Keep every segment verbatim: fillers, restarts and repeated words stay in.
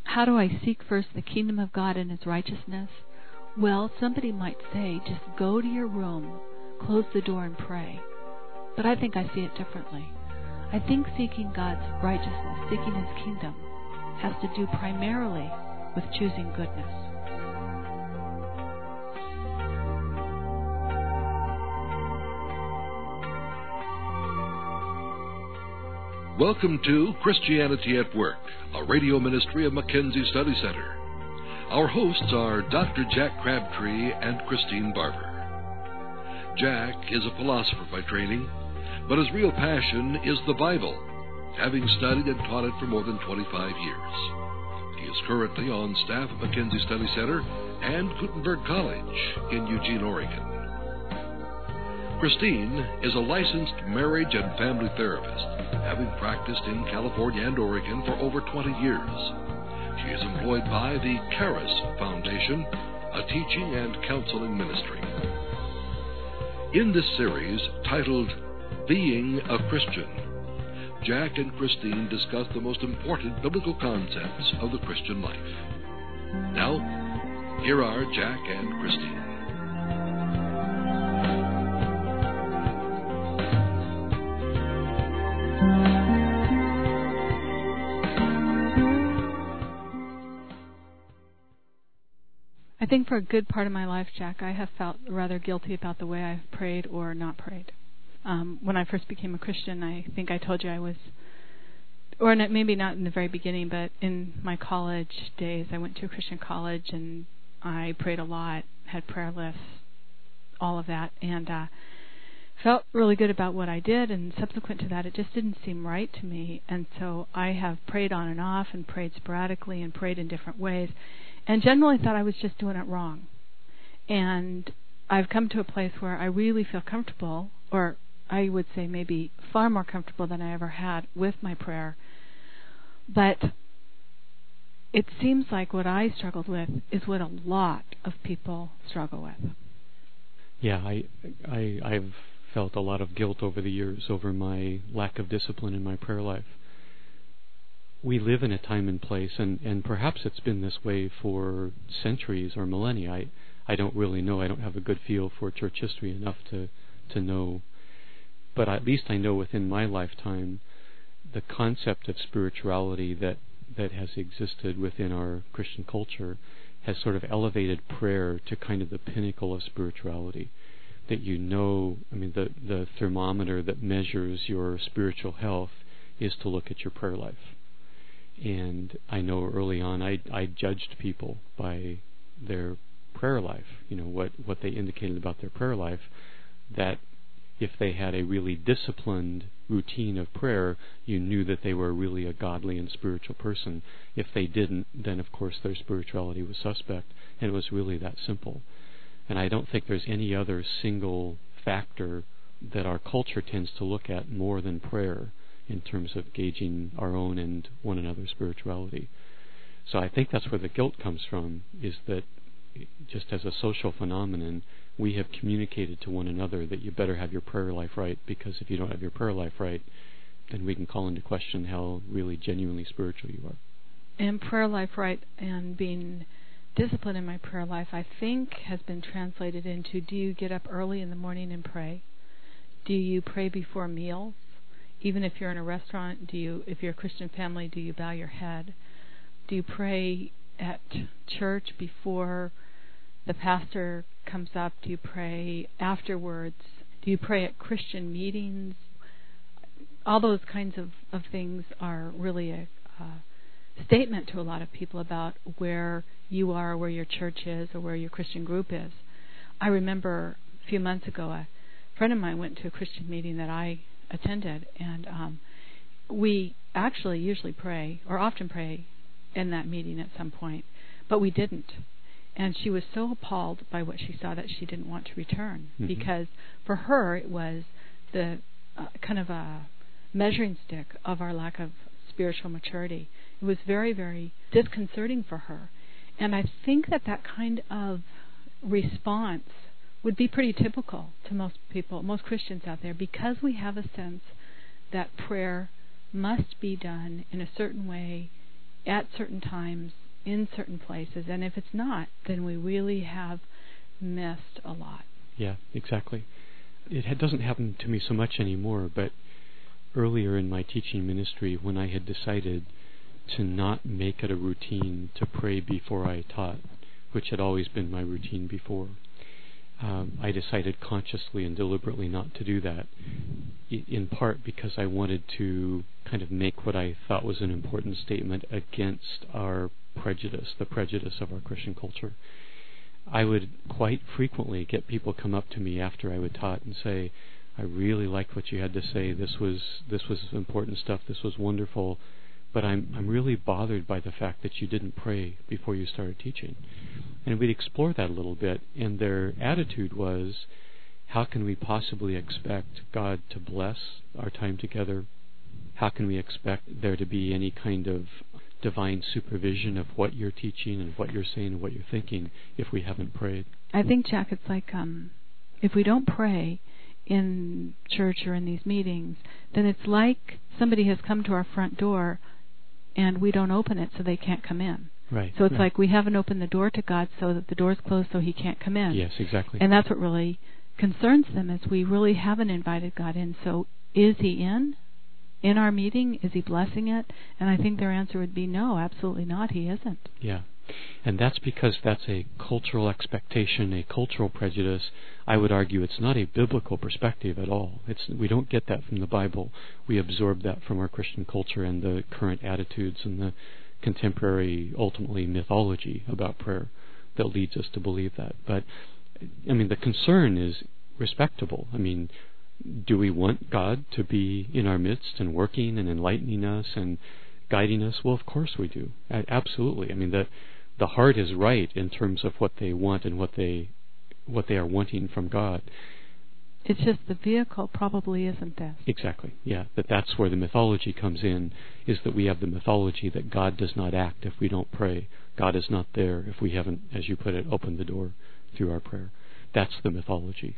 how do I seek first the kingdom of God and His righteousness? Well, somebody might say, just go to your room, close the door, and pray. But I think I see it differently. I think seeking God's righteousness, seeking His kingdom, has to do primarily with choosing goodness. Welcome to Christianity at Work, a radio ministry of Mackenzie Study Center. Our hosts are Doctor Jack Crabtree and Christine Barber. Jack is a philosopher by training, but his real passion is the Bible, having studied and taught it for more than twenty-five years. He is currently on staff at Mackenzie Study Center and Gutenberg College in Eugene, Oregon. Christine is a licensed marriage and family therapist, having practiced in California and Oregon for over twenty years. She is employed by the Charis Foundation, a teaching and counseling ministry. In this series, titled Being a Christian, Jack and Christine discuss the most important biblical concepts of the Christian life. Now, here are Jack and Christine. I think for a good part of my life, Jack, I have felt rather guilty about the way I've prayed or not prayed. Um, when I first became a Christian, I think I told you I was, or not, maybe not in the very beginning, but in my college days, I went to a Christian college and I prayed a lot, had prayer lists, all of that, and uh, felt really good about what I did. And subsequent to that, it just didn't seem right to me. And so I have prayed on and off and prayed sporadically and prayed in different ways, and generally thought I was just doing it wrong. And I've come to a place where I really feel comfortable, or I would say maybe far more comfortable than I ever had with my prayer. But it seems like what I struggled with is what a lot of people struggle with. Yeah, I, I, I've felt a lot of guilt over the years over my lack of discipline in my prayer life. We live in a time and place, and, and perhaps it's been this way for centuries or millennia. I, I don't really know. I don't have a good feel for church history enough to, to know. But at least I know within my lifetime the concept of spirituality that, that has existed within our Christian culture has sort of elevated prayer to kind of the pinnacle of spirituality. That you know, I mean, the, the thermometer that measures your spiritual health is to look at your prayer life. And I know early on I, I judged people by their prayer life, you know, what, what they indicated about their prayer life, that if they had a really disciplined routine of prayer, you knew that they were really a godly and spiritual person. If they didn't, then of course their spirituality was suspect, and it was really that simple. And I don't think there's any other single factor that our culture tends to look at more than prayer in terms of gauging our own and one another's spirituality. So I think that's where the guilt comes from, is that just as a social phenomenon, we have communicated to one another that you better have your prayer life right, because if you don't have your prayer life right, then we can call into question how really genuinely spiritual you are. And prayer life right and being disciplined in my prayer life, I think, has been translated into, do you get up early in the morning and pray? Do you pray before meals? Even if you're in a restaurant, do you, if you're a Christian family, do you bow your head? Do you pray at church before the pastor comes up? Do you pray afterwards? Do you pray at Christian meetings? All those kinds of, of things are really a uh, statement to a lot of people about where you are, where your church is, or where your Christian group is. I remember a few months ago, a friend of mine went to a Christian meeting that I attended, and um, we actually usually pray, or often pray, in that meeting at some point, but we didn't. And she was so appalled by what she saw that she didn't want to return, mm-hmm. because for her it was the uh, kind of a measuring stick of our lack of spiritual maturity. It was very, very disconcerting for her. And I think that that kind of response would be pretty typical to most people, most Christians out there, because we have a sense that prayer must be done in a certain way at certain times, in certain places. And if it's not, then we really have missed a lot. Yeah, exactly. It ha- doesn't happen to me so much anymore, but earlier in my teaching ministry, when I had decided to not make it a routine to pray before I taught, which had always been my routine before, um, I decided consciously and deliberately not to do that, I- in part because I wanted to kind of make what I thought was an important statement against our prejudice, the prejudice of our Christian culture. I would quite frequently get people come up to me after I would taught and say, I really liked what you had to say. This was this was important stuff. This was wonderful. But I'm I'm really bothered by the fact that you didn't pray before you started teaching. And we'd explore that a little bit. And their attitude was, how can we possibly expect God to bless our time together? How can we expect there to be any kind of divine supervision of what you're teaching and what you're saying and what you're thinking if we haven't prayed? I think, Jack, it's like um, if we don't pray in church or in these meetings, then it's like somebody has come to our front door and we don't open it so they can't come in. Right. So it's right. like we haven't opened the door to God so that the door's closed so he can't come in. Yes, exactly. And that's what really concerns them, is we really haven't invited God in. So is he in? In our meeting? Is he blessing it? And I think their answer would be no, absolutely not. He isn't. Yeah. And that's because that's a cultural expectation, a cultural prejudice. I would argue it's not a biblical perspective at all. It's we don't get that from the Bible. We absorb that from our Christian culture and the current attitudes and the contemporary, ultimately, mythology about prayer that leads us to believe that. But, I mean, the concern is respectable. I mean, do we want God to be in our midst and working and enlightening us and guiding us? Well, of course we do. Absolutely. I mean, the the heart is right in terms of what they want and what they what they are wanting from God. It's just the vehicle probably isn't this. Exactly. Yeah. That that's where the mythology comes in, is that we have the mythology that God does not act if we don't pray. God is not there if we haven't, as you put it, opened the door through our prayer. That's the mythology.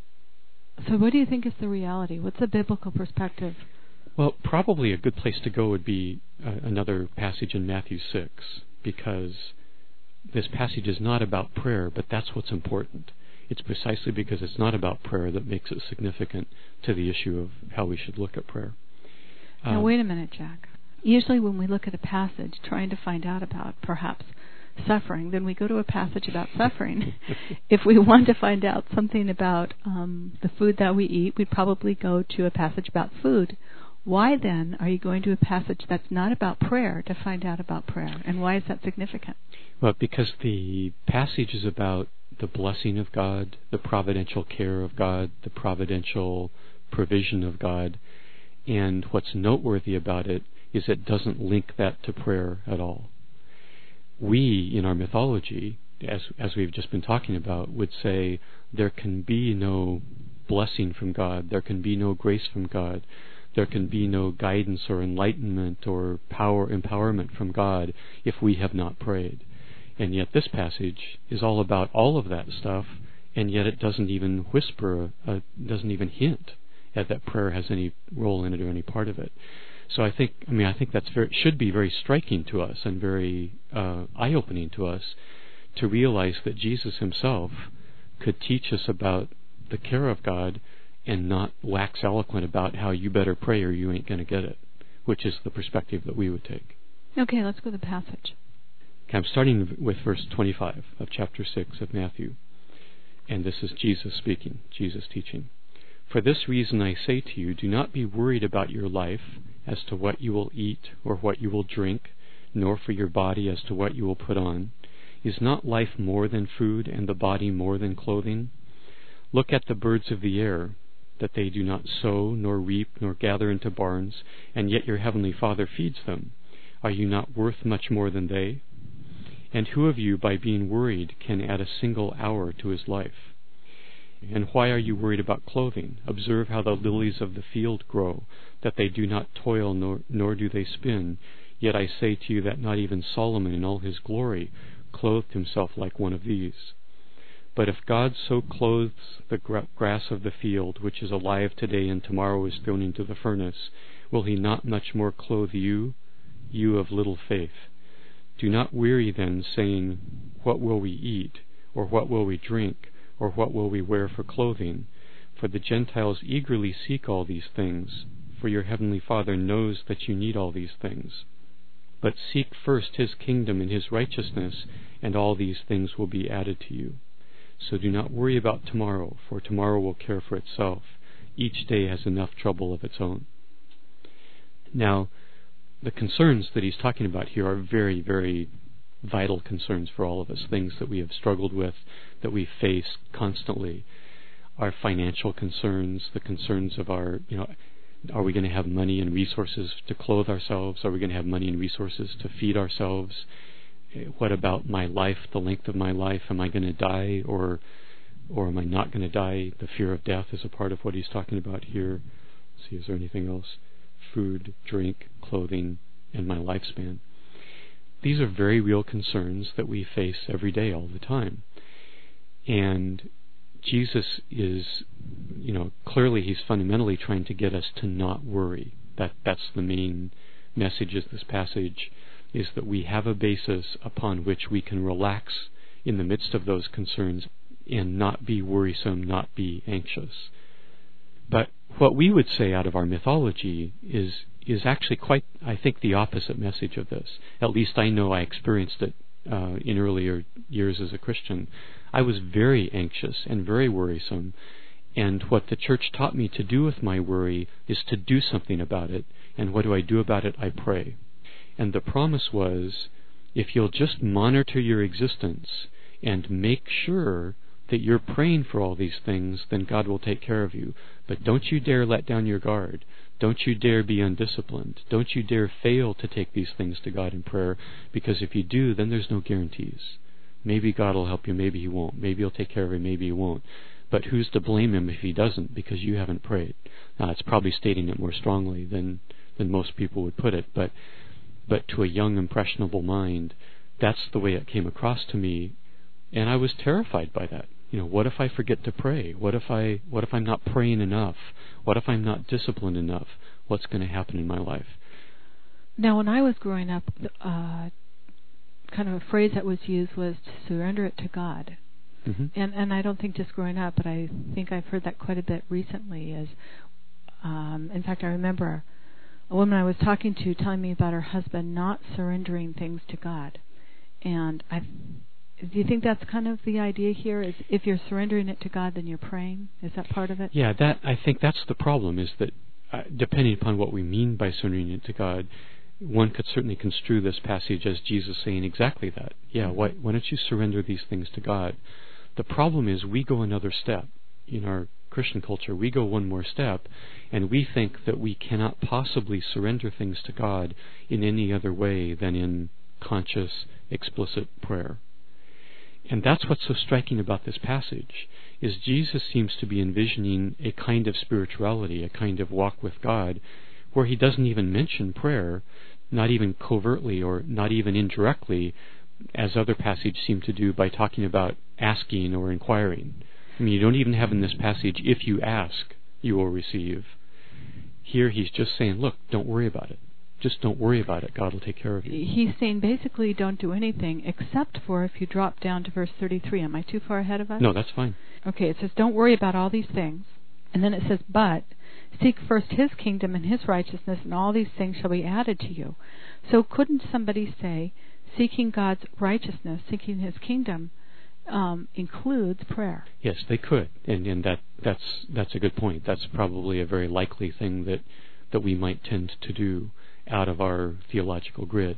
So what do you think is the reality? What's the biblical perspective? Well, probably a good place to go would be uh, another passage in Matthew six, because this passage is not about prayer, but that's what's important. It's precisely because it's not about prayer that makes it significant to the issue of how we should look at prayer. Now, um, wait a minute, Jack. Usually when we look at a passage trying to find out about perhaps suffering, then we go to a passage about suffering. If we want to find out something about um, the food that we eat, we'd probably go to a passage about food. Why then are you going to a passage that's not about prayer to find out about prayer? And why is that significant? Well, because the passage is about the blessing of God, the providential care of God, the providential provision of God. And what's noteworthy about it is it doesn't link that to prayer at all. We, in our mythology, as as we've just been talking about, would say there can be no blessing from God, there can be no grace from God, there can be no guidance or enlightenment or power, empowerment from God if we have not prayed. And yet this passage is all about all of that stuff, and yet it doesn't even whisper, uh, doesn't even hint at that prayer has any role in it or any part of it. So I think, I mean, I think that's very, should be very striking to us and very uh, eye-opening to us to realize that Jesus himself could teach us about the care of God and not wax eloquent about how you better pray or you ain't going to get it, which is the perspective that we would take. Okay, let's go to the passage. Okay, I'm starting with verse twenty-five of chapter six of Matthew. And this is Jesus speaking, Jesus teaching. For this reason I say to you, do not be worried about your life as to what you will eat or what you will drink, nor for your body as to what you will put on. Is not life more than food, and the body more than clothing? Look at the birds of the air, that they do not sow, nor reap, nor gather into barns, and yet your heavenly Father feeds them. Are you not worth much more than they? And who of you, by being worried, can add a single hour to his life? And why are you worried about clothing? Observe how the lilies of the field grow, that they do not toil, nor, nor do they spin. Yet I say to you that not even Solomon in all his glory clothed himself like one of these. But if God so clothes the gra- grass of the field, which is alive today and tomorrow is thrown into the furnace, will he not much more clothe you, you of little faith? Do not weary then, saying, What will we eat? Or what will we drink? Or what will we wear for clothing? For the Gentiles eagerly seek all these things, for your heavenly Father knows that you need all these things. But seek first his kingdom and his righteousness, and all these things will be added to you. So do not worry about tomorrow, for tomorrow will care for itself. Each day has enough trouble of its own. Now, the concerns that he's talking about here are very, very vital concerns for all of us, things that we have struggled with, that we face constantly. Our financial concerns, the concerns of our, you know, are we going to have money and resources to clothe ourselves? Are we going to have money and resources to feed ourselves? What about my life, the length of my life? Am I going to die or or am I not going to die? The fear of death is a part of what he's talking about here. Let's see, is there anything else? Food, drink, clothing, and my lifespan. These are very real concerns that we face every day, all the time. And Jesus is, you know, clearly he's fundamentally trying to get us to not worry. That that's the main message of this passage, is that we have a basis upon which we can relax in the midst of those concerns and not be worrisome, not be anxious. But what we would say out of our mythology is is actually quite, I think, the opposite message of this. At least I know I experienced it uh, in earlier years as a Christian. I was very anxious and very worrisome, and what the church taught me to do with my worry is to do something about it. And what do I do about it? I pray. And the promise was, if you'll just monitor your existence and make sure that you're praying for all these things, then God will take care of you. But don't you dare let down your guard. Don't you dare be undisciplined. Don't you dare fail to take these things to God in prayer, because if you do, then there's no guarantees. Maybe God will help you, maybe he won't. Maybe he'll take care of you, maybe he won't. But who's to blame him if he doesn't, because you haven't prayed? Now, it's probably stating it more strongly than, than most people would put it, but but to a young, impressionable mind, that's the way it came across to me, and I was terrified by that. You know, what if I forget to pray? What if I what if I'm not praying enough? What if I'm not disciplined enough? What's going to happen in my life? Now, when I was growing up, uh, kind of a phrase that was used was to surrender it to God. Mm-hmm. And and I don't think just growing up, but I think I've heard that quite a bit recently. As um, in fact, I remember a woman I was talking to telling me about her husband not surrendering things to God. And I, do you think that's kind of the idea here? Is if you're surrendering it to God, then you're praying? Is that part of it? Yeah, that I think that's the problem. Is that uh, depending upon what we mean by surrendering it to God, one could certainly construe this passage as Jesus saying exactly that. Yeah, why, why don't you surrender these things to God? The problem is we go another step. In our Christian culture, we go one more step, and we think that we cannot possibly surrender things to God in any other way than in conscious, explicit prayer. And that's what's so striking about this passage, is Jesus seems to be envisioning a kind of spirituality, a kind of walk with God, where he doesn't even mention prayer, not even covertly or not even indirectly, as other passages seem to do by talking about asking or inquiring. I mean, you don't even have in this passage, if you ask, you will receive. Here he's just saying, look, don't worry about it. Just don't worry about it. God will take care of you. He's saying basically don't do anything except for if you drop down to verse thirty-three. Am I too far ahead of us? No, that's fine. Okay, it says don't worry about all these things. And then it says, but seek first his kingdom and his righteousness, and all these things shall be added to you. So couldn't somebody say seeking God's righteousness, seeking his kingdom, um, includes prayer? Yes, they could. And, and that that's that's a good point. That's probably a very likely thing that, that we might tend to do out of our theological grid.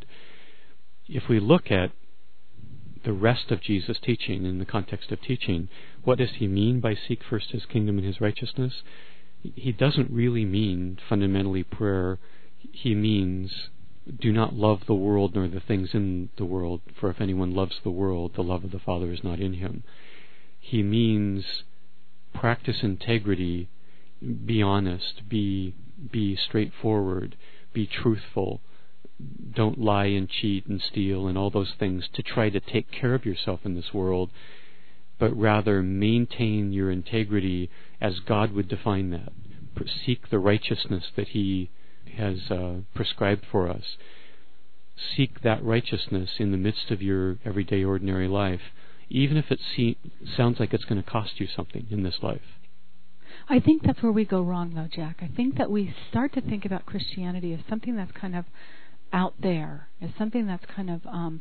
If we look at the rest of Jesus' teaching in the context of teaching, what does he mean by seek first his kingdom and his righteousness? He doesn't really mean fundamentally prayer. He means do not love the world nor the things in the world, for if anyone loves the world, the love of the Father is not in him. He means practice integrity, be honest, be be straightforward, be truthful, don't lie and cheat and steal and all those things to try to take care of yourself in this world, but rather maintain your integrity as God would define that. Seek the righteousness that he has uh, prescribed for us. seek that righteousness in the midst of your everyday, ordinary life, even if it se- sounds like it's going to cost you something in this life. I think that's where we go wrong, though, Jack. I think that we start to think about Christianity as something that's kind of out there, as something that's kind of um,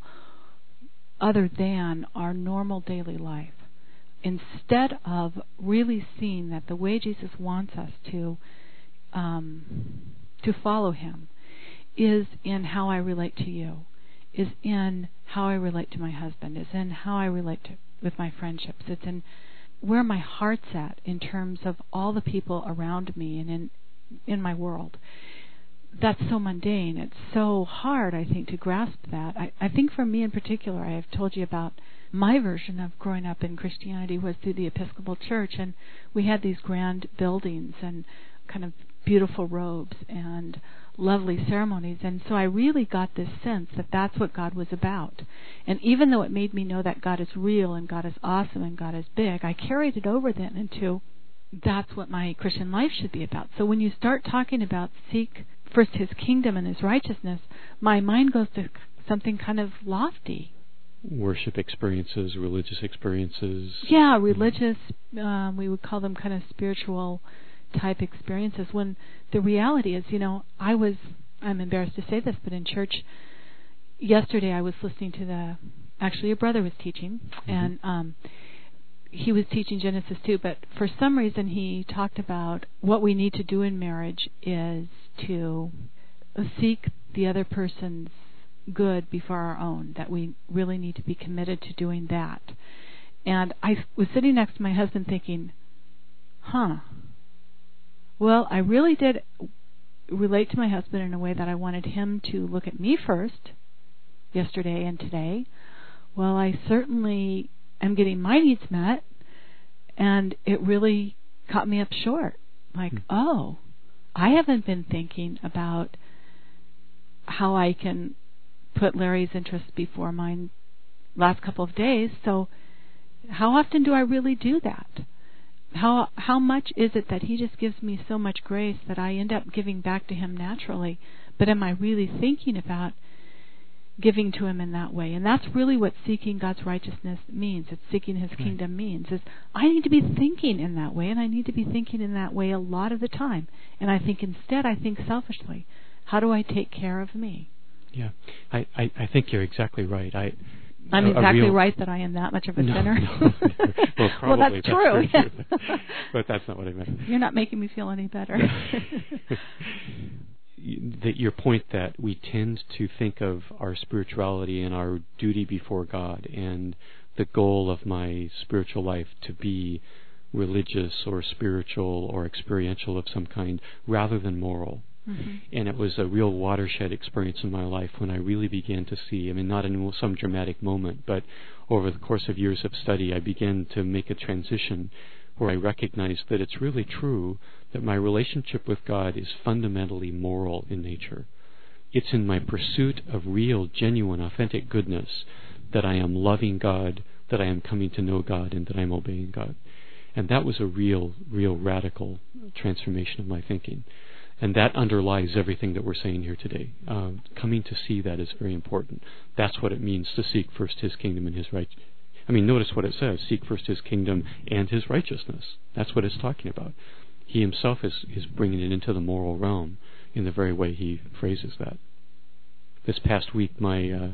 other than our normal daily life, instead of really seeing that the way Jesus wants us to um, to follow Him is in how I relate to you, is in how I relate to my husband, is in how I relate to, with my friendships. It's in where my heart's at in terms of all the people around me and in in my world. That's so mundane. It's so hard, I think, to grasp that. I, I think for me in particular, I have told you about my version of growing up in Christianity was through the Episcopal Church, and we had these grand buildings and kind of beautiful robes and lovely ceremonies, and so I really got this sense that that's what God was about. And even though it made me know that God is real and God is awesome and God is big, I carried it over then into that's what my Christian life should be about. So when you start talking about seek first His kingdom and His righteousness, my mind goes to something kind of lofty. Worship experiences, religious experiences. Yeah, religious, um, we would call them kind of spiritual type experiences, when the reality is, you know, I was, I'm embarrassed to say this, but in church yesterday I was listening to the, actually a brother was teaching, mm-hmm. and um, he was teaching Genesis two, but for some reason he talked about what we need to do in marriage is to seek the other person's good before our own, that we really need to be committed to doing that. And I was sitting next to my husband thinking, huh, well, I really did relate to my husband in a way that I wanted him to look at me first, yesterday and today. Well, I certainly am getting my needs met, and it really caught me up short. Like, mm. oh, I haven't been thinking about how I can put Larry's interests before mine last couple of days, so how often do I really do that? How how much is it that He just gives me so much grace that I end up giving back to Him naturally? But am I really thinking about giving to Him in that way? And that's really what seeking God's righteousness means. It's seeking His kingdom means. Is I need to be thinking in that way, and I need to be thinking in that way a lot of the time. And I think instead I think selfishly. How do I take care of me? Yeah, I, I, I think you're exactly right. I I'm a, exactly a real... right that I am that much of a no, sinner. No, well, probably, well, that's, that's true. true. But that's not what I meant. You're not making me feel any better. That your point that we tend to think of our spirituality and our duty before God and the goal of my spiritual life to be religious or spiritual or experiential of some kind rather than moral. Mm-hmm. And it was a real watershed experience in my life when I really began to see, I mean, not in some dramatic moment, but over the course of years of study, I began to make a transition where I recognized that it's really true that my relationship with God is fundamentally moral in nature. It's in my pursuit of real, genuine, authentic goodness that I am loving God, that I am coming to know God, and that I'm obeying God. And that was a real, real radical transformation of my thinking. And that underlies everything that we're saying here today. Uh, coming to see that is very important. That's what it means to seek first His kingdom and His right. I mean, notice what it says: seek first His kingdom and His righteousness. That's what it's talking about. He Himself is, is bringing it into the moral realm in the very way He phrases that. This past week, my uh,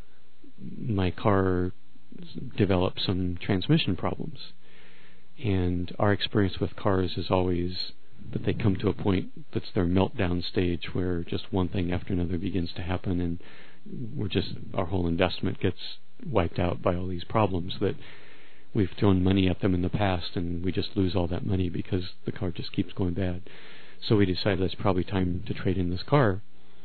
my car developed some transmission problems, and our experience with cars is always that they come to a point that's their meltdown stage where just one thing after another begins to happen, and we're just, our whole investment gets wiped out by all these problems that we've thrown money at them in the past, and we just lose all that money because the car just keeps going bad. So we decided it's probably time to trade in this car,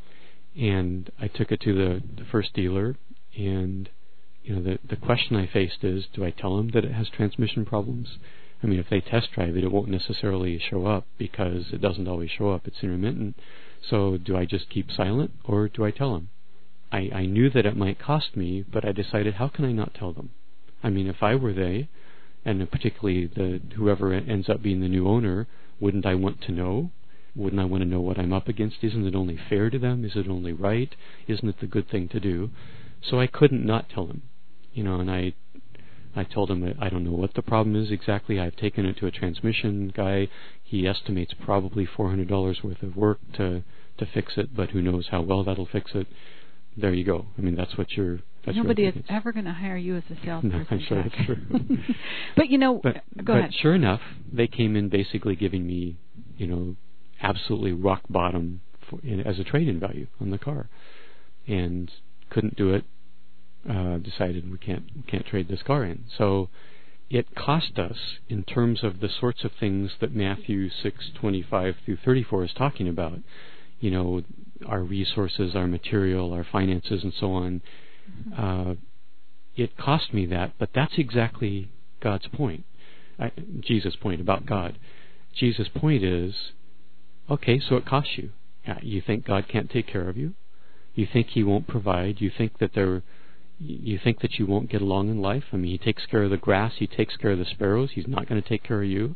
and I took it to the, the first dealer, and you know the the question I faced is, do I tell them that it has transmission problems? I mean, if they test drive it, it won't necessarily show up because it doesn't always show up. It's intermittent. So do I just keep silent, or do I tell them? I, I knew that it might cost me, but I decided, how can I not tell them? I mean, if I were they, and particularly the whoever ends up being the new owner, wouldn't I want to know? Wouldn't I want to know what I'm up against? Isn't it only fair to them? Is it only right? Isn't it the good thing to do? So I couldn't not tell him, you know, and I I told him that I don't know what the problem is exactly. I've taken it to a transmission guy. He estimates probably four hundred dollars worth of work to, to fix it, but who knows how well that'll fix it. There you go. I mean, that's what you're... That's Nobody is ever going to hire you as a salesperson. No, I'm sure that's true. But, you know, but, go but ahead. Sure enough, they came in basically giving me, you know, absolutely rock bottom for, in, as a trade-in value on the car. And couldn't do it. Uh, decided we can't we can't trade this car in. So it cost us, in terms of the sorts of things that Matthew six twenty-five through thirty-four is talking about, you know, our resources, our material, our finances, and so on. Uh, it cost me that, but that's exactly God's point, I, Jesus' point about God. Jesus' point is, okay, so it costs you. You think God can't take care of you? You think He won't provide? You think that there You think that you won't get along in life? I mean, He takes care of the grass, He takes care of the sparrows, He's not going to take care of you.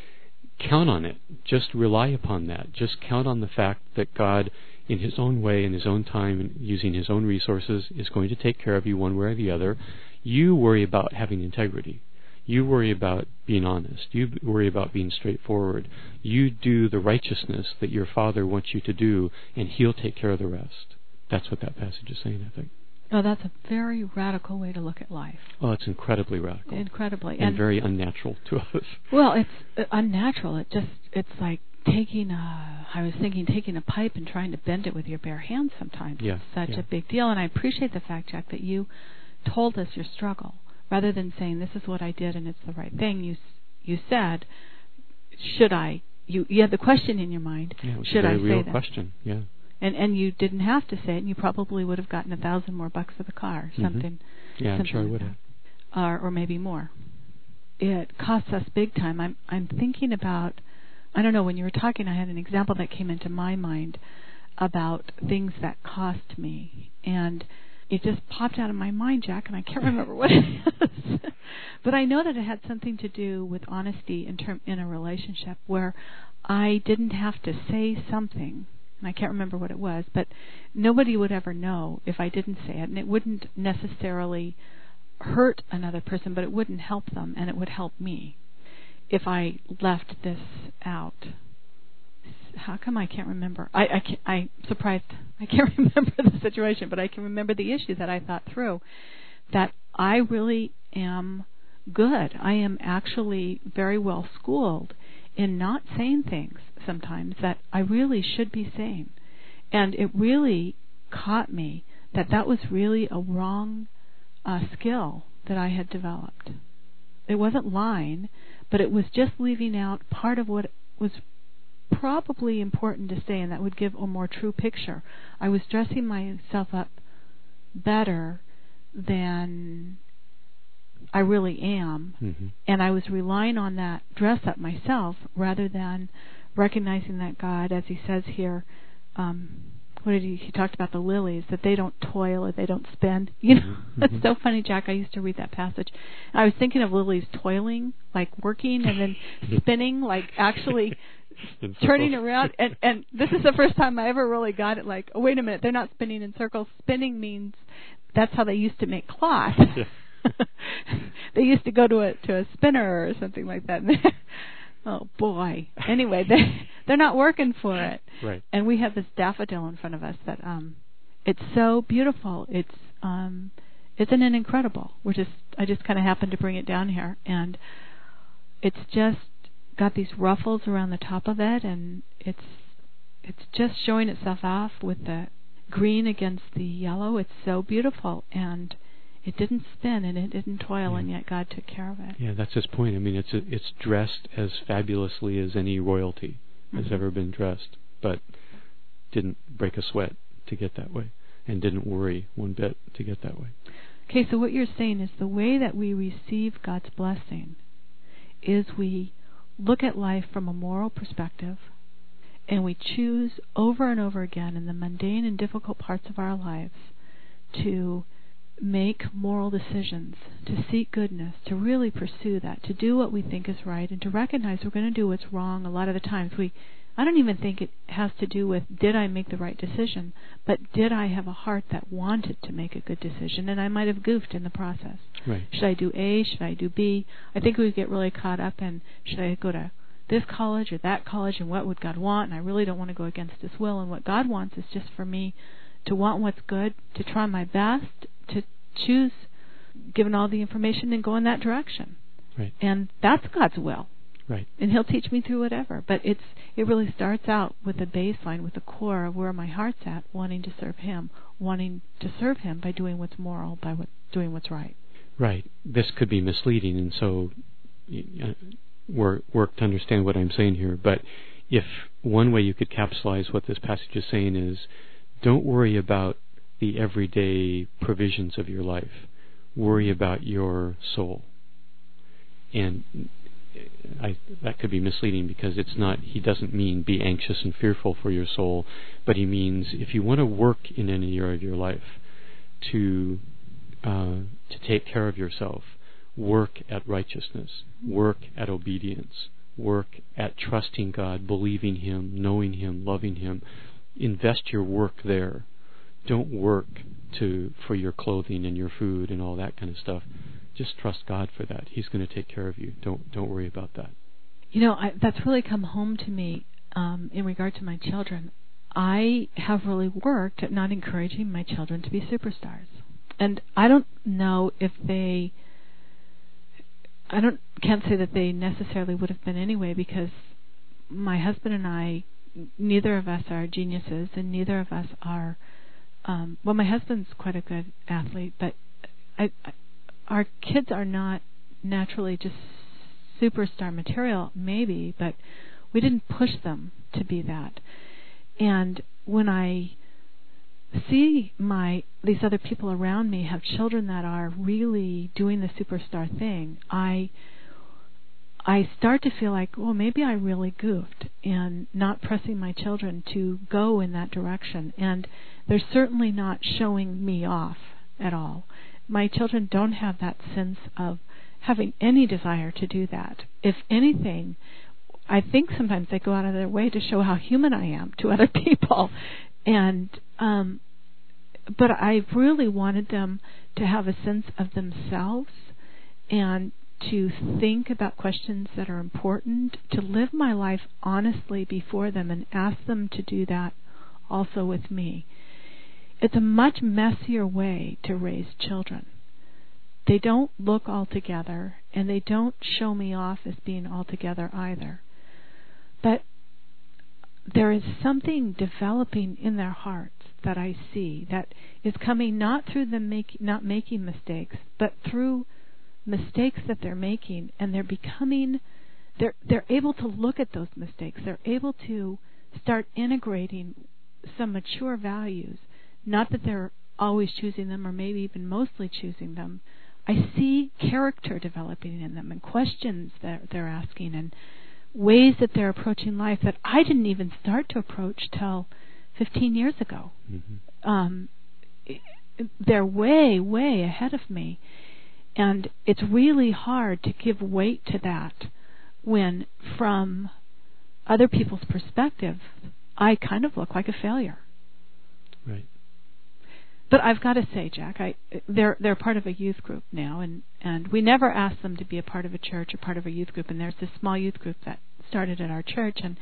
Count on it. Just rely upon that. Just count on the fact that God, in His own way, in His own time, and using His own resources, is going to take care of you one way or the other. You worry about having integrity. You worry about being honest. You worry about being straightforward. You do the righteousness that your Father wants you to do, and He'll take care of the rest. That's what that passage is saying, I think. Oh, that's a very radical way to look at life. Oh, it's incredibly radical. Incredibly. And, and very unnatural to us. Well, it's uh, unnatural. It just, it's like taking a, I was thinking taking a pipe and trying to bend it with your bare hands sometimes. Yeah, it's such yeah. a big deal. And I appreciate the fact, Jack, that you told us your struggle. Rather than saying, this is what I did and it's the right thing, you you said, should I, you, you had the question in your mind, yeah, it was should a very I say real that? question, yeah. And and you didn't have to say it, and you probably would have gotten a thousand more bucks for the car, something. Mm-hmm. Yeah, I'm something sure I like would that. have. Uh, or maybe more. It costs us big time. I'm I'm thinking about, I don't know, when you were talking, I had an example that came into my mind about things that cost me, and it just popped out of my mind, Jack, and I can't remember what it is. But I know that it had something to do with honesty in term in a relationship where I didn't have to say something. And I can't remember what it was, but nobody would ever know if I didn't say it, and it wouldn't necessarily hurt another person, but it wouldn't help them, and it would help me if I left this out. How come I can't remember? I, I can't, I'm surprised I can't remember the situation, but I can remember the issue that I thought through, that I really am good. I am actually very well schooled in not saying things sometimes that I really should be saying. And it really caught me that that was really a wrong uh, skill that I had developed. It wasn't lying, but it was just leaving out part of what was probably important to say, and that would give a more true picture. I was dressing myself up better than I really am, mm-hmm. and I was relying on that dress up myself rather than recognizing that God, as He says here, um, what did he, he talked about the lilies, that they don't toil or they don't spend. You know, mm-hmm. It's so funny, Jack. I used to read that passage. I was thinking of lilies toiling, like working, and then spinning, like actually turning around. And, and this is the first time I ever really got it. Like, oh, wait a minute, they're not spinning in circles. Spinning means that's how they used to make cloth. Yeah. They used to go to a to a spinner or something like that. Oh boy. Anyway, they they're not working for it. Right. And we have this daffodil in front of us that um it's so beautiful. It's um isn't it incredible? We're just I just kind of happened to bring it down here, and it's just got these ruffles around the top of it, and it's it's just showing itself off with the green against the yellow. It's so beautiful, and it didn't spin and it didn't toil, yeah. and yet God took care of it. Yeah, that's His point. I mean, it's a, it's dressed as fabulously as any royalty has mm-hmm. ever been dressed, but didn't break a sweat to get that way, and didn't worry one bit to get that way. Okay, so what you're saying is the way that we receive God's blessing is we look at life from a moral perspective, and we choose over and over again in the mundane and difficult parts of our lives to make moral decisions, to seek goodness, to really pursue that, to do what we think is right, and to recognize we're going to do what's wrong. A lot of the times we, I don't even think it has to do with did I make the right decision, but did I have a heart that wanted to make a good decision, and I might have goofed in the process. Right. Should I do A? Should I do B? I think we get really caught up in, should I go to this college or that college, and what would God want? And I really don't want to go against His will. And what God wants is just for me to want what's good, to try my best, to choose, given all the information, and go in that direction. Right. And that's God's will. Right. And He'll teach me through whatever. But it's it really starts out with a baseline, with a core of where my heart's at, wanting to serve Him, wanting to serve Him by doing what's moral, by what, doing what's right. Right. This could be misleading, and so uh, work, work to understand what I'm saying here. But if one way you could capsulize what this passage is saying is, don't worry about the everyday provisions of your life. Worry about your soul. And I, that could be misleading, because it's not, he doesn't mean be anxious and fearful for your soul, but he means if you want to work in any area of your life to uh, to take care of yourself, work at righteousness, work at obedience, work at trusting God, believing Him, knowing Him, loving Him. Invest your work there. Don't work to for your clothing and your food and all that kind of stuff. Just trust God for that. He's going to take care of you. Don't don't worry about that. You know, I, that's really come home to me um, in regard to my children. I have really worked at not encouraging my children to be superstars. And I don't know if they, I don't can't say that they necessarily would have been anyway, because my husband and I, neither of us are geniuses, and neither of us are, um, well, my husband's quite a good athlete, but I, I our kids are not naturally just superstar material, maybe, but we didn't push them to be that. And when I see my these other people around me have children that are really doing the superstar thing, I I start to feel like, well, maybe I really goofed in not pressing my children to go in that direction. And they're certainly not showing me off at all. My children don't have that sense of having any desire to do that. If anything, I think sometimes they go out of their way to show how human I am to other people. And um, but I've really wanted them to have a sense of themselves and to think about questions that are important, to live my life honestly before them and ask them to do that also with me. It's a much messier way to raise children. They don't look all together, and they don't show me off as being all together either. But there is something developing in their hearts that I see that is coming not through them make, not making mistakes, but through mistakes that they're making, and they're becoming, they're they're able to look at those mistakes. They're able to start integrating some mature values. Not that they're always choosing them, or maybe even mostly choosing them. I see character developing in them, and questions that they're asking, and ways that they're approaching life that I didn't even start to approach till fifteen years ago. Mm-hmm. Um, they're way, way ahead of me. And it's really hard to give weight to that when, from other people's perspective, I kind of look like a failure. Right. But I've got to say, Jack, I, they're they're part of a youth group now, and, and we never asked them to be a part of a church or part of a youth group. And there's this small youth group that started at our church, and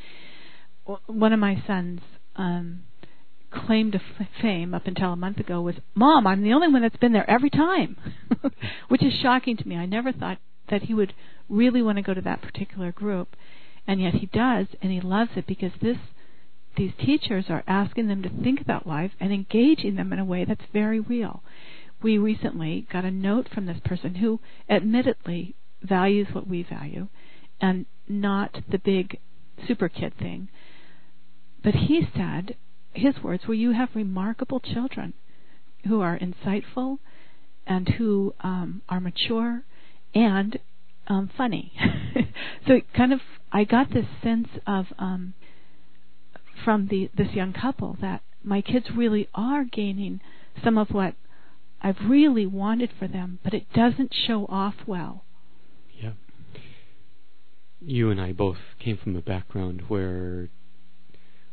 one of my sons' um, claim to f- fame up until a month ago was, "Mom, I'm the only one that's been there every time," which is shocking to me. I never thought that he would really want to go to that particular group, and yet he does, and he loves it because this. These teachers are asking them to think about life and engaging them in a way that's very real. We recently got a note from this person who admittedly values what we value and not the big super kid thing. But he said, his words were, "You have remarkable children who are insightful and who um, are mature and um, funny." So kind of, I got this sense of... Um, from the this young couple that my kids really are gaining some of what I've really wanted for them, but it doesn't show off well. Yeah. You and I both came from a background where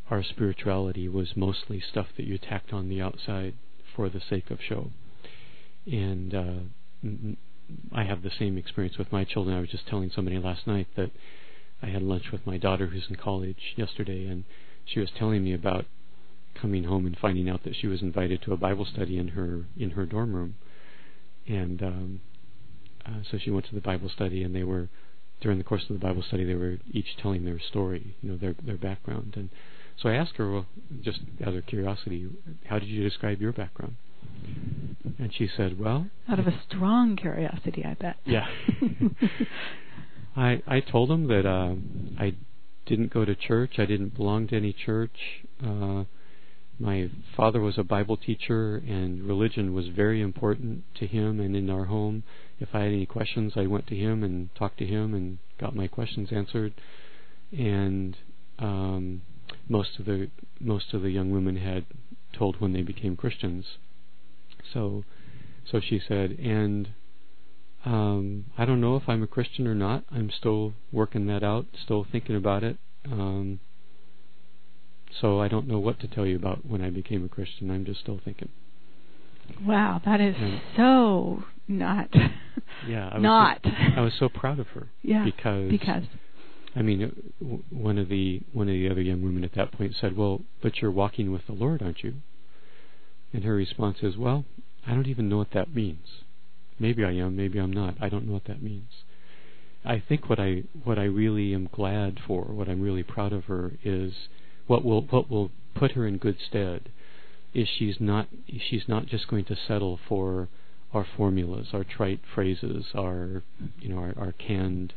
our spirituality was mostly stuff that you tacked on the outside for the sake of show. And uh, m- I have the same experience with my children. I was just telling somebody last night that I had lunch with my daughter who's in college yesterday, and she was telling me about coming home and finding out that she was invited to a Bible study in her in her dorm room. And um, uh, so she went to the Bible study, and they were, during the course of the Bible study, they were each telling their story, you know, their their background. And so I asked her, well, just out of curiosity, how did you describe your background? And she said, well... Out of a strong curiosity, I bet. Yeah. I I told them that uh, I didn't go to church. I didn't belong to any church. Uh, my father was a Bible teacher, and religion was very important to him and in our home. If I had any questions, I went to him and talked to him and got my questions answered. And um, most of the most of the young women had told when they became Christians. So, so she said, and um, I don't know if I'm a Christian or not. I'm still working that out, still thinking about it. Um, so I don't know what to tell you about when I became a Christian. I'm just still thinking. Wow, that is and so not. Yeah, I was not. So, I was so proud of her. Yeah, because because. I mean, w- one of the one of the other young women at that point said, "Well, but you're walking with the Lord, aren't you?" And her response is, "Well, I don't even know what that means. Maybe I am, maybe I'm not. I don't know what that means." I think what I what I really am glad for, what I'm really proud of her, is what will what will put her in good stead is she's not she's not just going to settle for our formulas, our trite phrases, our you know our, our canned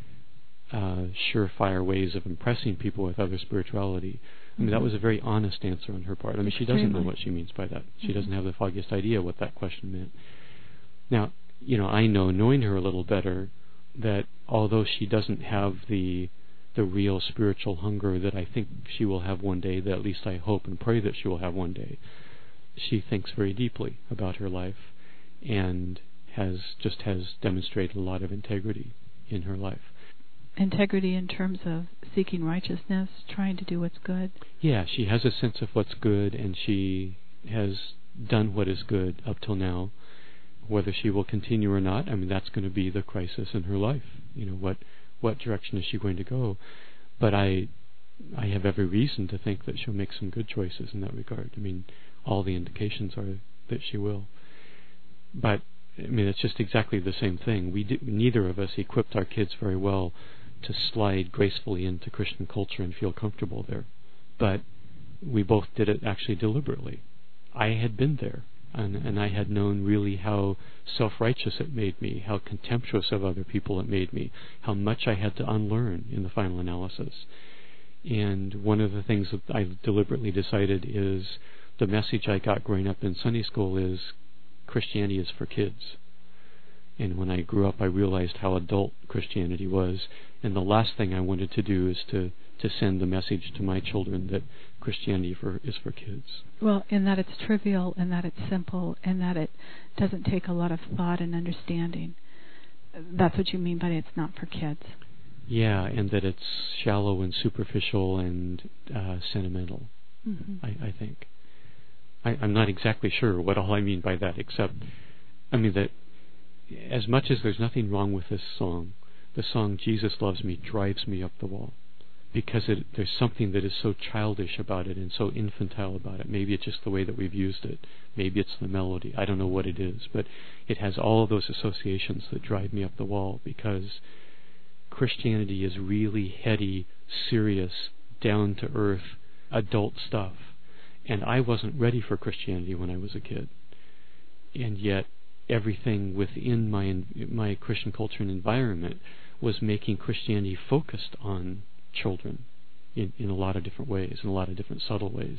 uh, surefire ways of impressing people with other spirituality. I mean, that was a very honest answer on her part. I mean, she doesn't know what she means by that. She mm-hmm. doesn't have the foggiest idea what that question meant. Now, you know, I know, knowing her a little better, that although she doesn't have the the real spiritual hunger that I think she will have one day, that at least I hope and pray that she will have one day, she thinks very deeply about her life and has just has demonstrated a lot of integrity in her life. Integrity in terms of seeking righteousness, trying to do what's good? Yeah, she has a sense of what's good, and she has done what is good up till now. Whether she will continue or not, I mean, that's going to be the crisis in her life. You know, what what direction is she going to go? But I I have every reason to think that she'll make some good choices in that regard. I mean, all the indications are that she will. But, I mean, it's just exactly the same thing. We did, neither of us equipped our kids very well to slide gracefully into Christian culture and feel comfortable there. But we both did it actually deliberately. I had been there, and, and I had known really how self-righteous it made me, how contemptuous of other people it made me, how much I had to unlearn in the final analysis. And one of the things that I deliberately decided is the message I got growing up in Sunday school is Christianity is for kids. And when I grew up, I realized how adult Christianity was. And the last thing I wanted to do is to, to send the message to my children that Christianity for, is for kids. Well, in that it's trivial, and that it's simple, and that it doesn't take a lot of thought and understanding. That's what you mean by it's not for kids. Yeah, and that it's shallow and superficial and uh, sentimental, mm-hmm. I, I think. I, I'm not exactly sure what all I mean by that, except, I mean, that as much as there's nothing wrong with this song, the song Jesus Loves Me drives me up the wall, because it, there's something that is so childish about it and so infantile about it. Maybe it's just the way that we've used it. Maybe it's the melody. I don't know what it is, but it has all of those associations that drive me up the wall, because Christianity is really heady, serious, down-to-earth, adult stuff. And I wasn't ready for Christianity when I was a kid. And yet, everything within my my Christian culture and environment was making Christianity focused on children in, in a lot of different ways, in a lot of different subtle ways.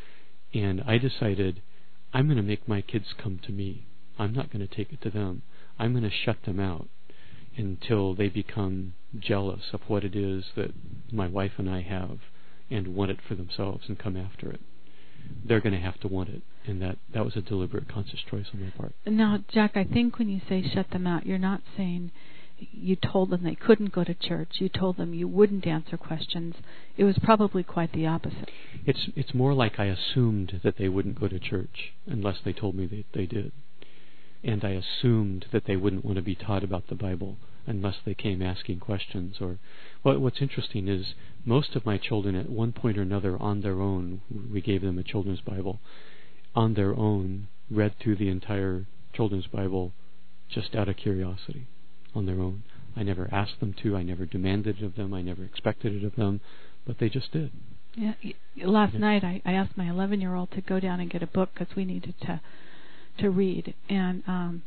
And I decided, I'm going to make my kids come to me. I'm not going to take it to them. I'm going to shut them out until they become jealous of what it is that my wife and I have and want it for themselves and come after it. They're going to have to want it, and that, that was a deliberate, conscious choice on my part. Now, Jack, I think when you say shut them out, you're not saying you told them they couldn't go to church. You told them you wouldn't answer questions. It was probably quite the opposite. It's it's more like I assumed that they wouldn't go to church unless they told me that they did. And I assumed that they wouldn't want to be taught about the Bible unless they came asking questions. Or well, what's interesting is most of my children at one point or another on their own, we gave them a children's Bible, on their own read through the entire children's Bible just out of curiosity, on their own. I never asked them to, I never demanded it of them, I never expected it of them, but they just did. Yeah. Last yeah. night I, I asked my eleven-year-old to go down and get a book because we needed to to read, and um,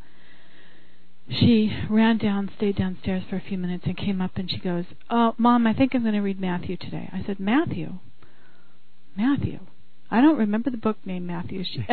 she ran down, stayed downstairs for a few minutes, and came up and she goes, "Oh, Mom, I think I'm going to read Matthew today." I said, "Matthew? Matthew? I don't remember the book named Matthew." She,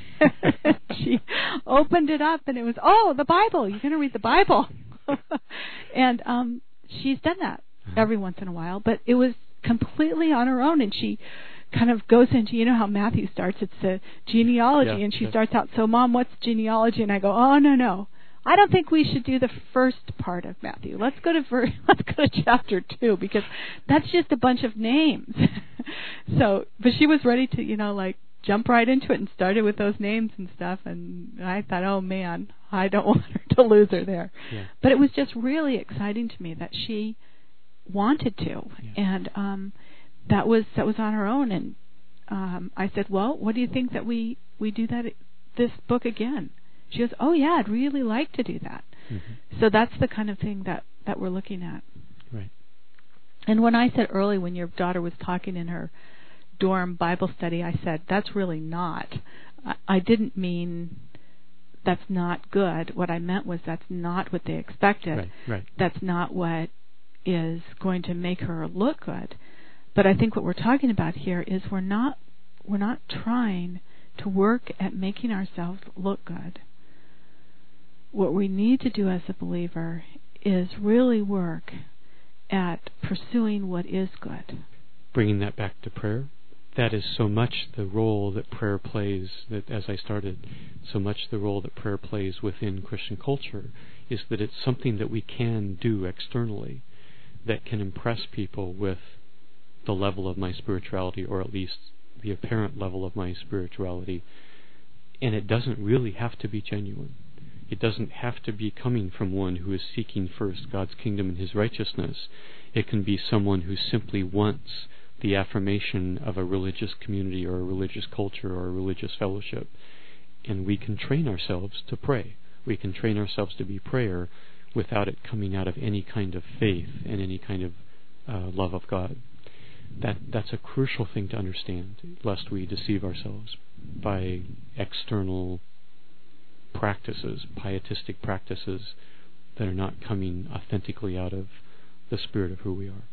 she opened it up, and it was, "Oh, the Bible. You're going to read the Bible." And um, she's done that every once in a while, but it was completely on her own, and she kind of goes into, you know how Matthew starts, it's a genealogy, yeah, and she yeah. starts out, "So, Mom, what's genealogy?" And I go, "Oh, no, no. I don't think we should do the first part of Matthew. Let's go to ver- let's go to chapter two, because that's just a bunch of names." So, but she was ready to, you know, like jump right into it and started with those names and stuff. And I thought, oh man, I don't want her to lose her there. Yeah. But it was just really exciting to me that she wanted to, yeah. and um, that was that was on her own. And um, I said, "Well, what do you think that we we do that this book again?" She goes, "Oh yeah, I'd really like to do that." Mm-hmm. So that's the kind of thing that, that we're looking at. Right. And when I said early, when your daughter was talking in her dorm Bible study, I said, that's really not. I, I didn't mean that's not good. What I meant was that's not what they expected. Right, right. That's not what is going to make her look good. But I think what we're talking about here is we're not we're not trying to work at making ourselves look good. What we need to do as a believer is really work at pursuing what is good. Bringing that back to prayer, that is so much the role that prayer plays, that as I started, so much the role that prayer plays within Christian culture is that it's something that we can do externally that can impress people with the level of my spirituality, or at least the apparent level of my spirituality. And it doesn't really have to be genuine. It doesn't have to be coming from one who is seeking first God's kingdom and His righteousness. It can be someone who simply wants the affirmation of a religious community or a religious culture or a religious fellowship. And we can train ourselves to pray. We can train ourselves to be prayer without it coming out of any kind of faith and any kind of uh, love of God. That that's a crucial thing to understand, lest we deceive ourselves by external practices, pietistic practices that are not coming authentically out of the spirit of who we are.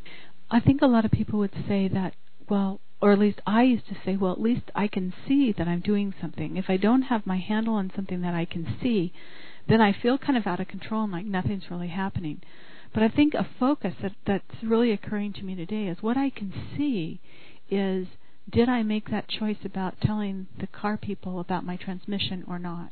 I think a lot of people would say that, well, or at least I used to say, well, at least I can see that I'm doing something. If I don't have my handle on something that I can see, then I feel kind of out of control and like nothing's really happening. But I think a focus that, that's really occurring to me today is what I can see is, did I make that choice about telling the car people about my transmission or not?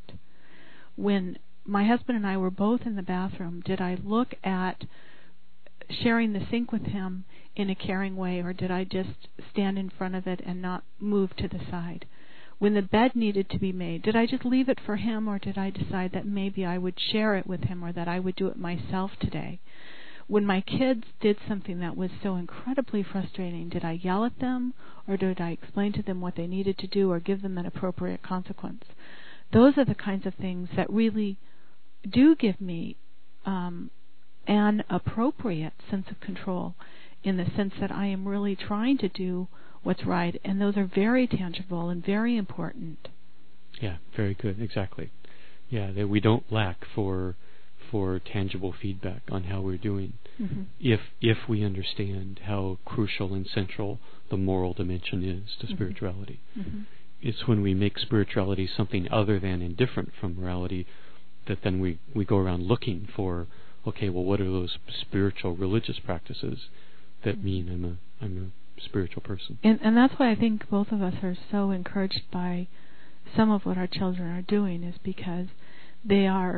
When my husband and I were both in the bathroom, did I look at sharing the sink with him in a caring way, or did I just stand in front of it and not move to the side? When the bed needed to be made, did I just leave it for him, or did I decide that maybe I would share it with him, or that I would do it myself today? When my kids did something that was so incredibly frustrating, did I yell at them, or did I explain to them what they needed to do, or give them an appropriate consequence? Those are the kinds of things that really do give me um, an appropriate sense of control, in the sense that I am really trying to do what's right, and those are very tangible and very important. Yeah, very good, exactly. Yeah, that we don't lack for for tangible feedback on how we're doing, mm-hmm. if if we understand how crucial and central the moral dimension is to mm-hmm. spirituality. Mm-hmm. It's when we make spirituality something other than and different from morality that then we, we go around looking for, okay, well, what are those spiritual religious practices that mm-hmm. mean I'm a I'm a spiritual person? And and that's why I think both of us are so encouraged by some of what our children are doing, is because they are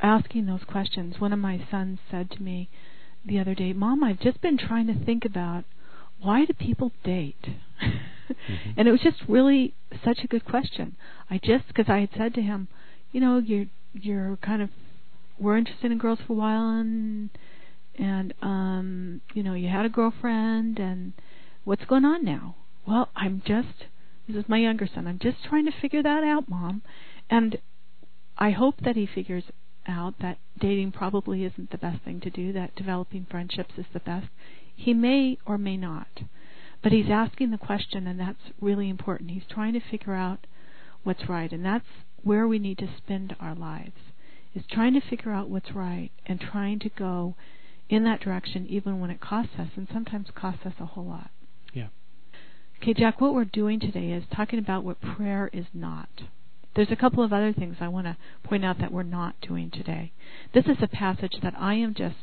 asking those questions. One of my sons said to me the other day, Mom, I've just been trying to think about why do people date? Mm-hmm. And it was just really such a good question. I just, because I had said to him, you know, you're, you're kind of, we're interested in girls for a while, and, and um, you know, you had a girlfriend, and what's going on now? Well, I'm just, this is my younger son, I'm just trying to figure that out, Mom. And I hope that he figures out that dating probably isn't the best thing to do, that developing friendships is the best. He may or may not. But he's asking the question, and that's really important. He's trying to figure out what's right, and that's where we need to spend our lives, is trying to figure out what's right and trying to go in that direction even when it costs us, and sometimes costs us a whole lot. Yeah. Okay, Jack, what we're doing today is talking about what prayer is not. There's a couple of other things I want to point out that we're not doing today. This is a passage that I am just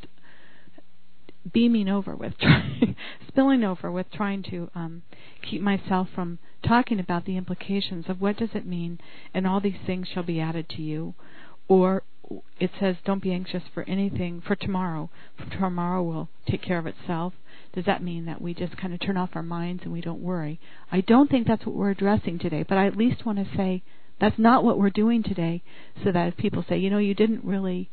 beaming over with, trying, spilling over with, trying to um, keep myself from talking about the implications of what does it mean, and all these things shall be added to you. Or it says, don't be anxious for anything, for tomorrow. For tomorrow will take care of itself. Does that mean that we just kind of turn off our minds and we don't worry? I don't think that's what we're addressing today, but I at least want to say that's not what we're doing today, so that if people say, you know, you didn't really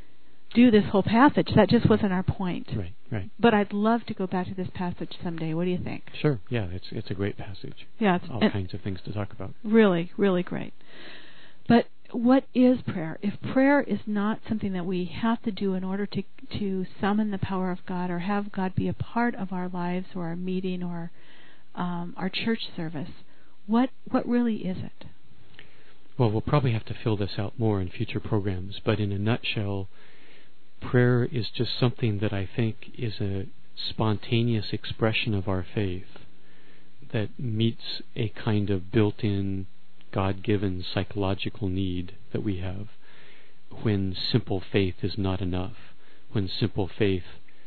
do this whole passage, that just wasn't our point. Right, right. But I'd love to go back to this passage someday. What do you think? Sure, yeah, it's it's a great passage. Yeah, it's all kinds of things to talk about. Really, really great. But what is prayer? If prayer is not something that we have to do in order to to summon the power of God, or have God be a part of our lives or our meeting or um, our church service, what what really is it? Well, we'll probably have to fill this out more in future programs, but in a nutshell, prayer is just something that I think is a spontaneous expression of our faith that meets a kind of built-in, God-given psychological need that we have when simple faith is not enough, when simple faith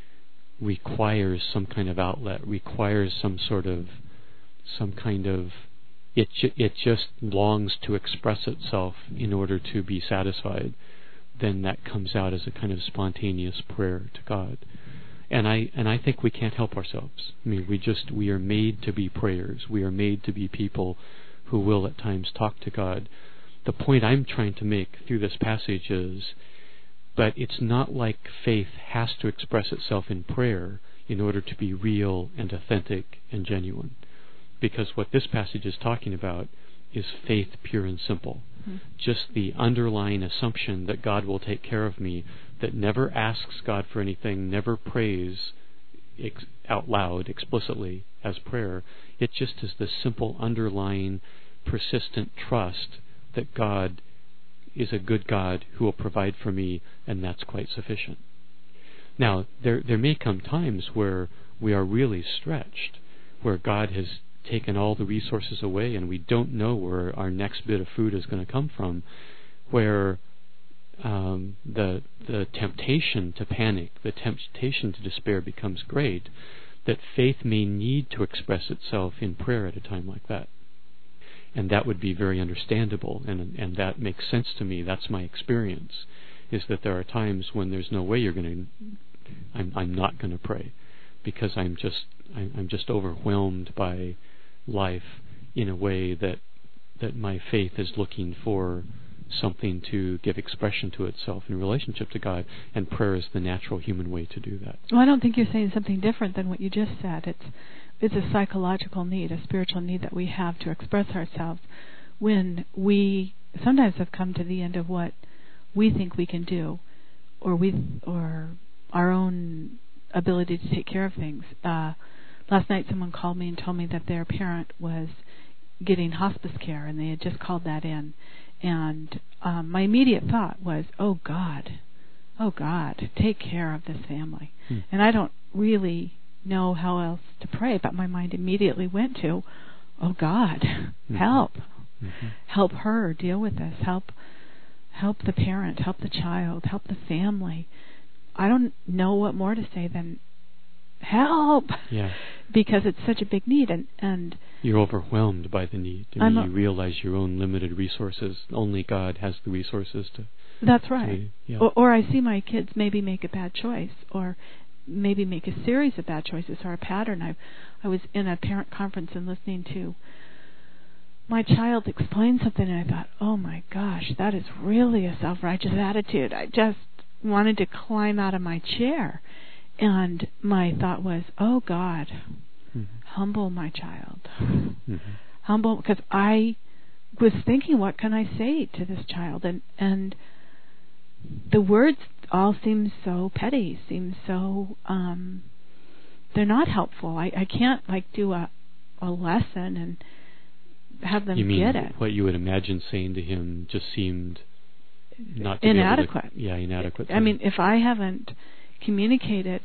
requires some kind of outlet, requires some sort of, some kind of, it, ju- it just longs to express itself in order to be satisfied. Then that comes out as a kind of spontaneous prayer to God. And I and I think we can't help ourselves. I mean, we just, we are made to be prayers. We are made to be people who will at times talk to God. The point I'm trying to make through this passage is, but it's not like faith has to express itself in prayer in order to be real and authentic and genuine. Because what this passage is talking about is faith pure and simple. Mm-hmm. Just the underlying assumption that God will take care of me, that never asks God for anything, never prays ex- out loud, explicitly, as prayer. It just is the simple underlying persistent trust that God is a good God who will provide for me, and that's quite sufficient. Now, there there may come times where we are really stretched, where God has taken all the resources away and we don't know where our next bit of food is going to come from, where um, the the temptation to panic, the temptation to despair becomes great, that faith may need to express itself in prayer at a time like that. And that would be very understandable, and and that makes sense to me. That's my experience, is that there are times when there's no way you're going to, I'm I'm not going to pray, because I'm just I'm, I'm just overwhelmed by life in a way that that my faith is looking for something to give expression to itself in relationship to God, and prayer is the natural human way to do that. Well, I don't think you're saying something different than what you just said. It's it's a psychological need, a spiritual need that we have to express ourselves when we sometimes have come to the end of what we think we can do, or we or our own ability to take care of things. Uh, last night someone called me and told me that their parent was getting hospice care, and they had just called that in. And um, my immediate thought was, oh, God, oh, God, take care of this family. Hmm. And I don't really know how else to pray, but my mind immediately went to, oh, God, mm-hmm. help. Mm-hmm. Help her deal with this. Help help the parent, help the child, help the family. I don't know what more to say than help, yeah. because it's such a big need. And, and You're overwhelmed by the need. I mean, you realize your own limited resources. Only God has the resources to... That's right. To, yeah. or, or I see my kids maybe make a bad choice, or maybe make a series of bad choices, or a pattern. I, I was in a parent conference and listening to my child explain something, and I thought, oh my gosh, that is really a self-righteous attitude. I just wanted to climb out of my chair. And my thought was, oh God, mm-hmm. humble my child. Mm-hmm. Humble, because I was thinking, what can I say to this child? And and the words all seem so petty, seem so, um, they're not helpful. I, I can't like do a, a lesson and have them you mean get it. What you would imagine saying to him just seemed not to inadequate. Be able to, yeah, inadequate. I mean, if I haven't communicated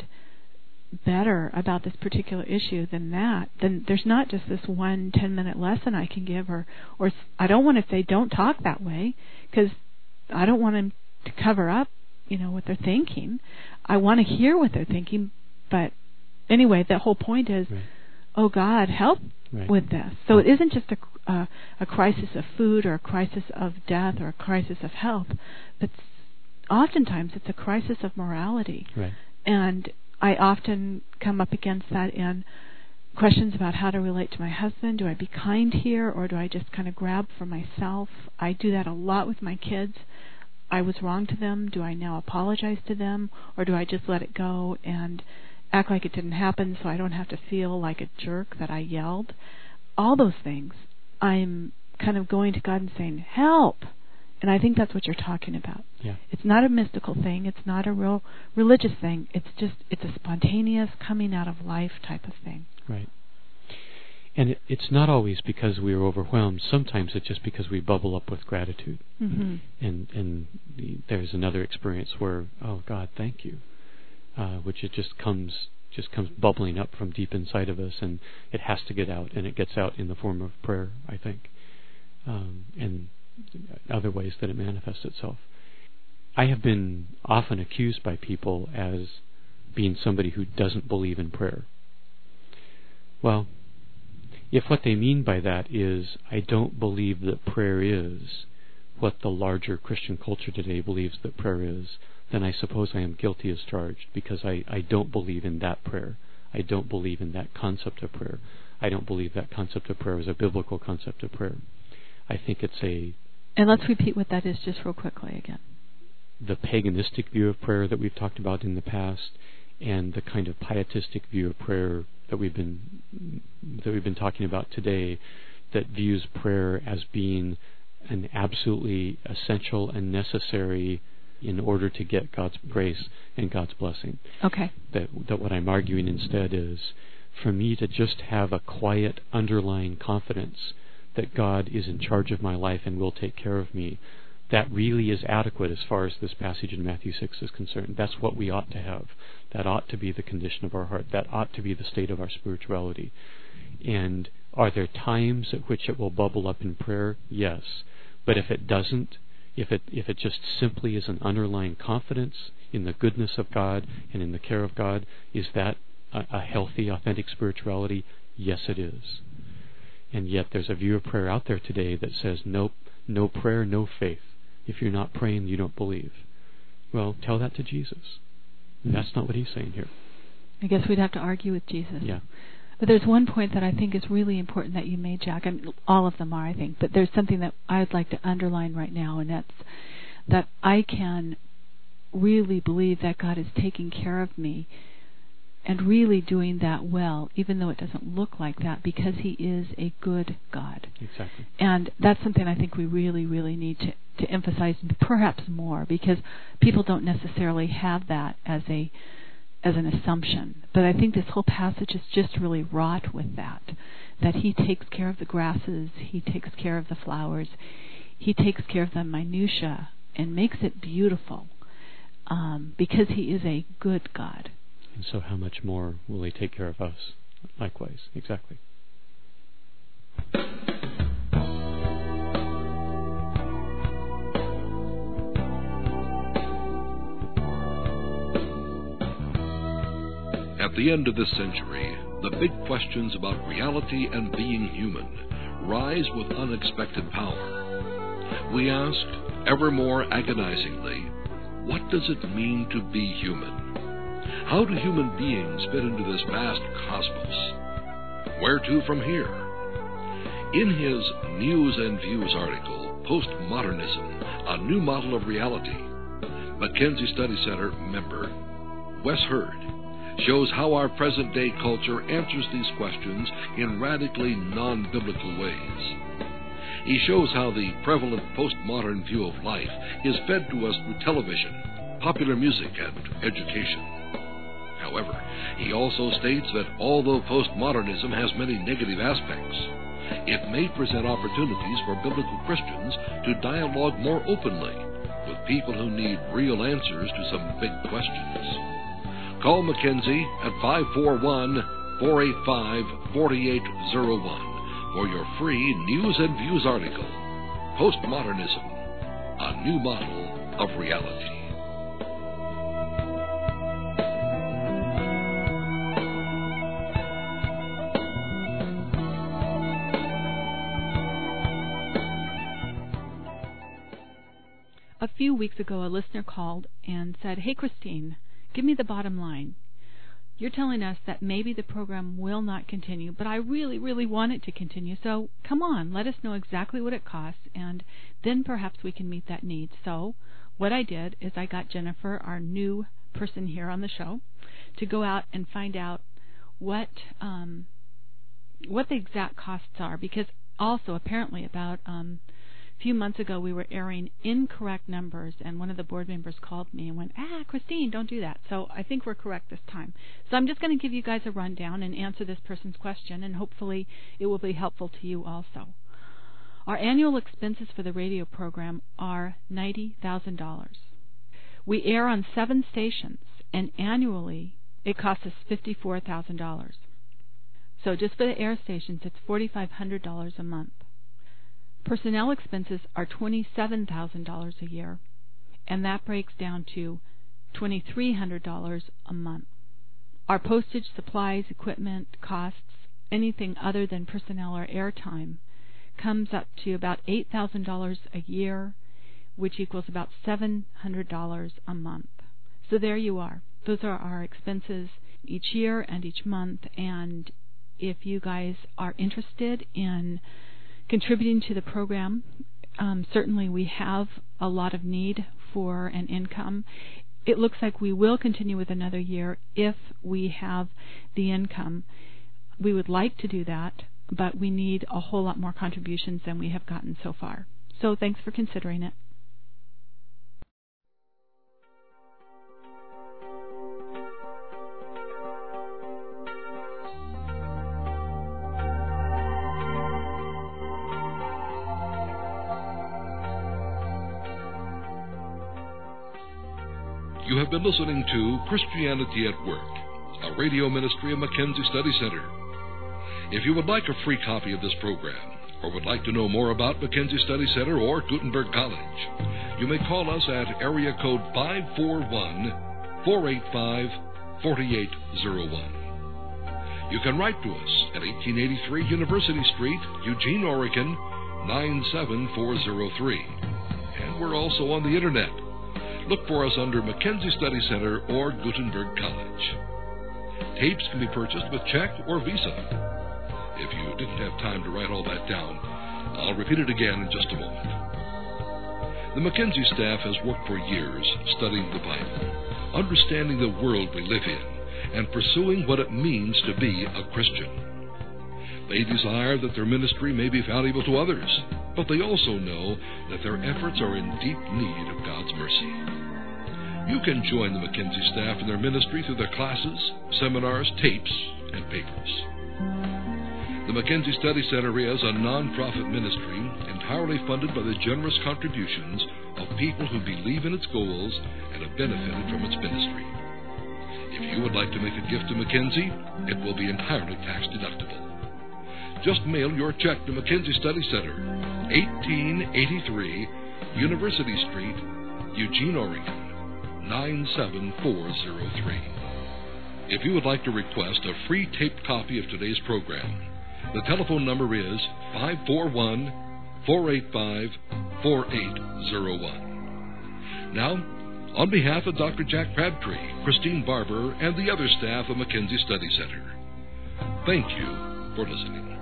better about this particular issue than that, then there's not just this one ten-minute lesson I can give, or, or I don't want to say don't talk that way, because I don't want them to cover up, you know, what they're thinking. I want to hear what they're thinking, but anyway, the whole point is, right. oh God, help right. with this. So it isn't just a, uh, a crisis of food or a crisis of death or a crisis of health, but oftentimes it's a crisis of morality. Right. And I often come up against that in questions about how to relate to my husband. Do I be kind here, or do I just kind of grab for myself? I do that a lot with my kids. I was wrong to them. Do I now apologize to them, or do I just let it go and act like it didn't happen so I don't have to feel like a jerk that I yelled? All those things, I'm kind of going to God and saying, help. And I think that's what you're talking about. Yeah. It's not a mystical thing. It's not a real religious thing. It's just, it's a spontaneous coming out of life type of thing. Right. And it, it's not always because we are overwhelmed. Sometimes it's just because we bubble up with gratitude. Mm-hmm. And and the, there's another experience where, oh God, thank you, uh, which it just comes just comes bubbling up from deep inside of us, and it has to get out, and it gets out in the form of prayer, I think, um, and other ways that it manifests itself. I have been often accused by people as being somebody who doesn't believe in prayer. Well, if what they mean by that is I don't believe that prayer is what the larger Christian culture today believes that prayer is, then I suppose I am guilty as charged, because I, I don't believe in that prayer. I don't believe in that concept of prayer. I don't believe that concept of prayer is a biblical concept of prayer. I think it's a... And let's repeat what that is just real quickly again. The paganistic view of prayer that we've talked about in the past, and the kind of pietistic view of prayer that we've been that we've been talking about today, that views prayer as being an absolutely essential and necessary in order to get God's grace and God's blessing. Okay. That that what I'm arguing instead is for me to just have a quiet underlying confidence that God is in charge of my life and will take care of me. That really is adequate as far as this passage in Matthew six is concerned. That's what we ought to have. That ought to be the condition of our heart. That ought to be the state of our spirituality. And are there times at which it will bubble up in prayer? Yes. But if it doesn't, if it if it just simply is an underlying confidence in the goodness of God and in the care of God, is that a, a healthy, authentic spirituality? Yes, it is. And yet there's a view of prayer out there today that says, nope, no prayer, no faith. If you're not praying, you don't believe. Well, tell that to Jesus. Mm-hmm. That's not what he's saying here. I guess we'd have to argue with Jesus. Yeah. But there's one point that I think is really important that you made, Jack, and all of them are, I think. But there's something that I'd like to underline right now, and that's that I can really believe that God is taking care of me and really doing that well, even though it doesn't look like that, because he is a good God. Exactly. And that's something I think we really, really need to, to emphasize perhaps more, because people don't necessarily have that as a as an assumption. But I think this whole passage is just really wrought with that, that he takes care of the grasses, he takes care of the flowers, he takes care of the minutia and makes it beautiful, um, because he is a good God. And so how much more will he take care of us? Likewise, exactly. At the end of this century, the big questions about reality and being human rise with unexpected power. We ask, ever more agonizingly, what does it mean to be human? How do human beings fit into this vast cosmos? Where to from here? In his News and Views article, Postmodernism, A New Model of Reality, Mackenzie Study Center member Wes Hurd shows how our present-day culture answers these questions in radically non-biblical ways. He shows how the prevalent postmodern view of life is fed to us through television, popular music, and education. However, he also states that although postmodernism has many negative aspects, it may present opportunities for biblical Christians to dialogue more openly with people who need real answers to some big questions. Call Mackenzie at five four one, four eight five, four eight zero one for your free News and Views article, Postmodernism, A New Model of Reality. A few weeks ago, a listener called and said, "Hey, Christine, give me the bottom line. You're telling us that maybe the program will not continue, but I really, really want it to continue. So come on, let us know exactly what it costs, and then perhaps we can meet that need." So what I did is I got Jennifer, our new person here on the show, to go out and find out what um, what the exact costs are, because also apparently about um, a few months ago we were airing incorrect numbers, and one of the board members called me and went, ah, Christine, don't do that. So I think we're correct this time. So I'm just going to give you guys a rundown and answer this person's question, and hopefully it will be helpful to you also. Our annual expenses for the radio program are ninety thousand dollars. We air on seven stations, and annually it costs us fifty-four thousand dollars. So just for the air stations, it's four thousand five hundred dollars a month. Personnel expenses are twenty-seven thousand dollars a year, and that breaks down to two thousand three hundred dollars a month. Our postage, supplies, equipment, costs, anything other than personnel or airtime, comes up to about eight thousand dollars a year, which equals about seven hundred dollars a month. So there you are. Those are our expenses each year and each month, and if you guys are interested in contributing to the program, um, certainly we have a lot of need for an income. It looks like we will continue with another year if we have the income. We would like to do that, but we need a whole lot more contributions than we have gotten so far. So thanks for considering it. You have been listening to Christianity at Work, a radio ministry of Mackenzie Study Center. If you would like a free copy of this program, or would like to know more about Mackenzie Study Center or Gutenberg College, you may call us at area code five four one, four eight five, four eight zero one. You can write to us at eighteen eighty-three University Street, Eugene, Oregon, nine seven four zero three. And we're also on the Internet. Look for us under Mackenzie Study Center or Gutenberg College. Tapes can be purchased with check or Visa. If you didn't have time to write all that down, I'll repeat it again in just a moment. The Mackenzie staff has worked for years studying the Bible, understanding the world we live in, and pursuing what it means to be a Christian. They desire that their ministry may be valuable to others, but they also know that their efforts are in deep need of God's mercy. You can join the Mackenzie staff in their ministry through their classes, seminars, tapes, and papers. The Mackenzie Study Center is a non-profit ministry entirely funded by the generous contributions of people who believe in its goals and have benefited from its ministry. If you would like to make a gift to Mackenzie, it will be entirely tax-deductible. Just mail your check to Mackenzie Study Center, eighteen eighty-three University Street, Eugene, Oregon, nine seven four zero three. If you would like to request a free taped copy of today's program, the telephone number is five four one, four eight five, four eight zero one. Now, on behalf of Doctor Jack Crabtree, Christine Barber, and the other staff of Mackenzie Study Center, thank you for listening.